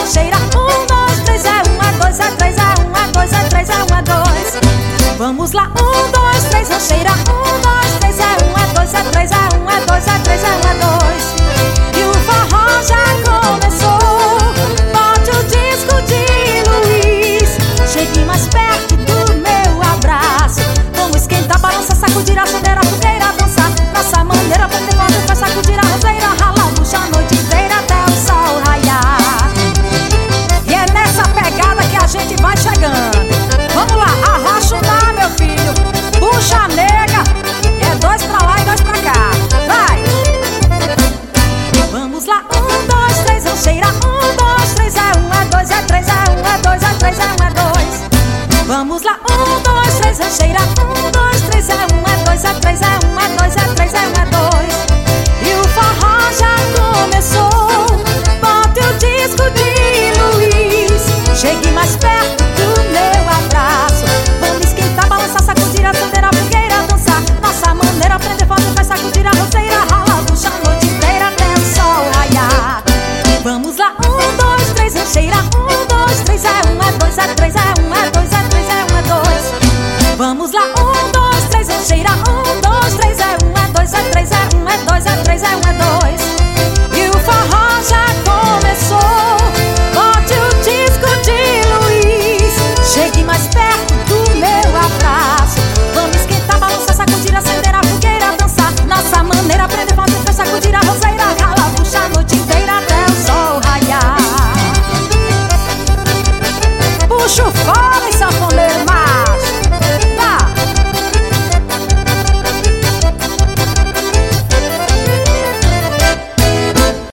cheira. 1, 2, 3, é 1, é 2, é 3, é 1, é 2, é 3, é 1, é 2. Vamos lá, 1, 2, 3, não cheira. 1, 2, 3, é 1, é 2, é 3, é 1, é 2, é 3, é 1, é 2. E o forró já começou. Bote o disco de Luiz. Chegue mais perto do meu abraço. Vamos esquentar, balançar, sacudir, acender a fogueira, dançar. Nossa maneira, prender fogo, faz sacudir a roseira, ralar bucha a noite inteira até o sol raiar. E é nessa pegada que a gente vai chegando. Vamos lá, arrocha o mar, meu filho. Puxa a nega. E é 2 pra lá e 2 pra cá. Vai! Vamos lá, 1, 2, 3, não cheira. 1, 2, 3, é 1, é 2, é 3, é 1, é 2, é 3, é 1, é 2. Vamos lá, 1, 2, 3, não cheira. 1, 2, 3, é 1, é 2, é 3, é 1, é 2, é 3, é 1, é 2. E o forró já começou. Bote o disco de Luiz. Chegue mais perto do meu abraço. Vamos esquentar, balançar, sacudir, acender a fogueira, dançar. Nossa maneira, prender fogo, faz sacudir a roseira, ralar bucha a noite inteira até o sol raiar. Vamos lá, 1, 2, 3, não cheira. 1, 2, 3, é 1, é 2, é 3, é 1, é 2, é 3, é 1, é 2. Vamos lá, 1, 2, 3, não cheira. 1, 2, 3, é 1, é 2, é 3, é 1, é 2, é 3, é 1, é 2. E o forró já começou. Bote o disco de Luiz. Chegue mais perto do meu abraço. Vamos esquentar, balançar, sacudir, acender a fogueira, dançar. Nossa maneira, prender fogo, faz sacudir a roseira, ralar bucha a noite inteira até o sol raiar. Puxa o forró.